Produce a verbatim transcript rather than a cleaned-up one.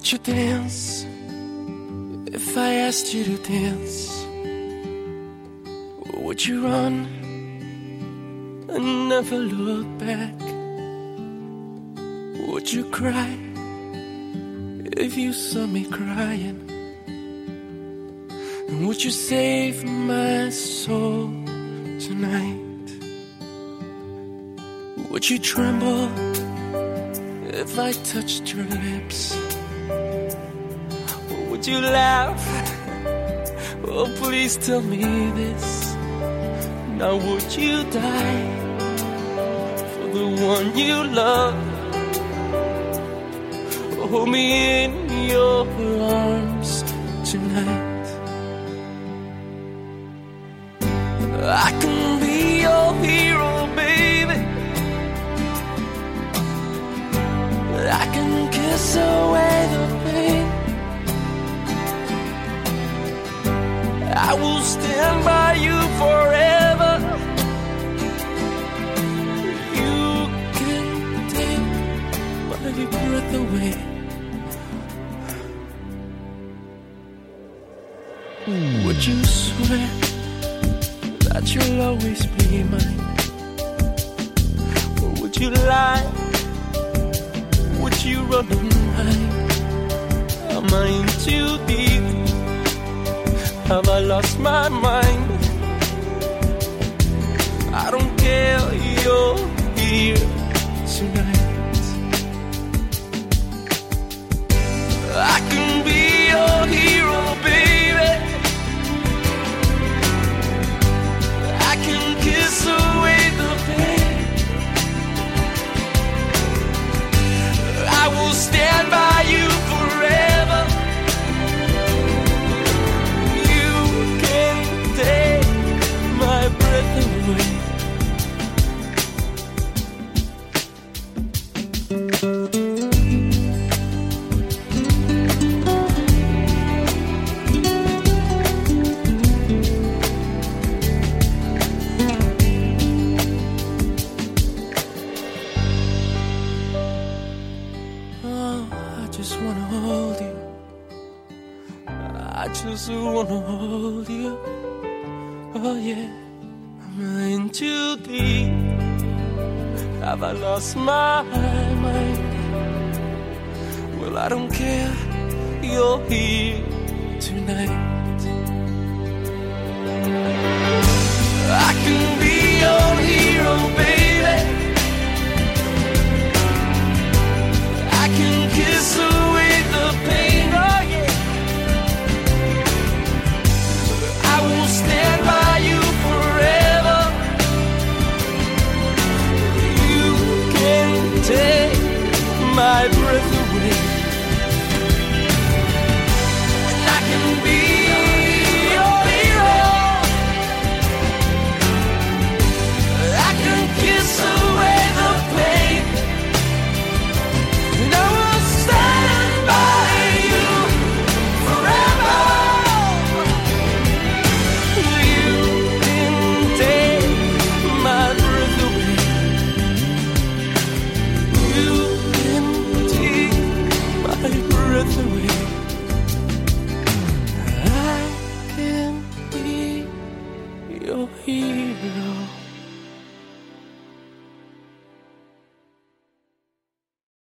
Would you dance if I asked you to dance? Or would you run and never look back? Would you cry if you saw me crying? And would you save my soul tonight? Would you tremble if I touched your lips? Or would you laugh? Oh, please tell me this. Now would you die for the one you love? Hold me in your arms tonight. I can be your hero, baby. I can kiss away the pain. I will stand by you forever. You can take my breath away. Would you swear that you'll always be mine? Or would you lie? Would you run and hide? Am I in too deep? Have I lost my mind? I don't care, you're here tonight. I can be your hero, baby. I can kiss away the pain. I will stand by you forever. You can take my breath away. I just wanna hold you. I just wanna hold you. Oh yeah. Am I in too deep? Have I lost my mind? Well, I don't care. You're here tonight. I can be your hero, baby. I can kiss away the pain, oh yeah. I will stand by you forever. You can take my breath away. And I can be your hero. I can kiss away the pain. And I will stand by you forever. You can take my breath away. You can take my breath away. I can be your hero.